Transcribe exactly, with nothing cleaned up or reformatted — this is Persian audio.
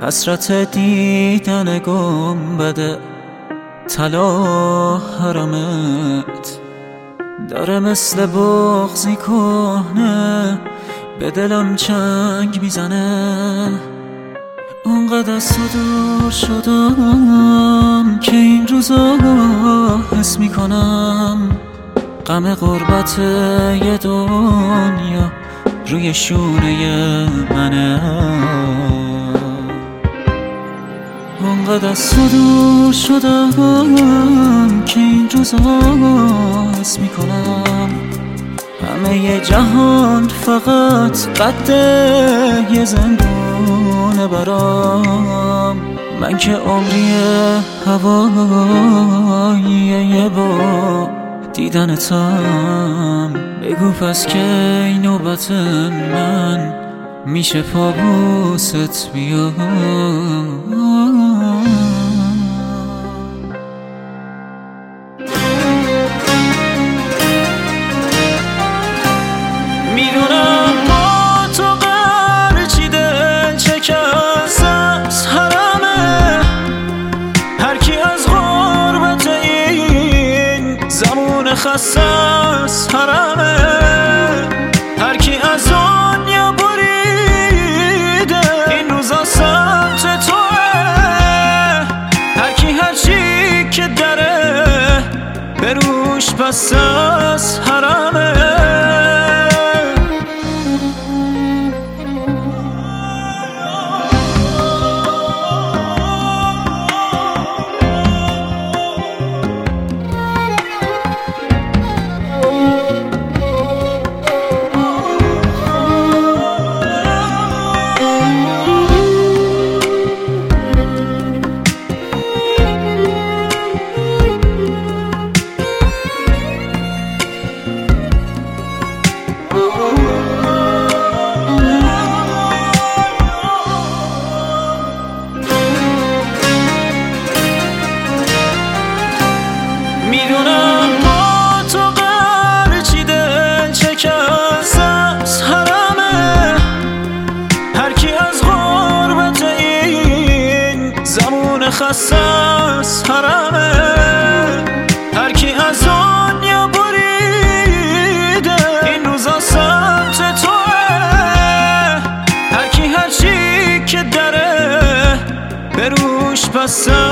حسرت دیدن گنبد طلا حرمت داره مثل بغضی کهنه به دلم چنگ میزنه. اونقدر از تو دور شدم که این روزا حس میکنم غم غربت یه دنیا روی شونه منه. اونقدر از تو دور شدم که این روزا حس میکنم همه ی جهان فقط قد یه زندونه برام. من که عمری هوایی یه با دیدنتم. بگو پس که این نوبت من میشه پابوست بیاد. میدونم با تو قرچی دل شکست از حرمه. هر کی از غربت این زمان خسته از حرمه. هر کی از دنیا بریده این روزا سمت توه. هر کی هر چی که داره به روش پس از حرمه. میدونم با تو قرچی دل شکست از حرمه. هر کی از غربت این زمان خسته از حرمه. هر کی از دنیا بریده این روزا سمت توه. هر کی هر چی که داره به روش پس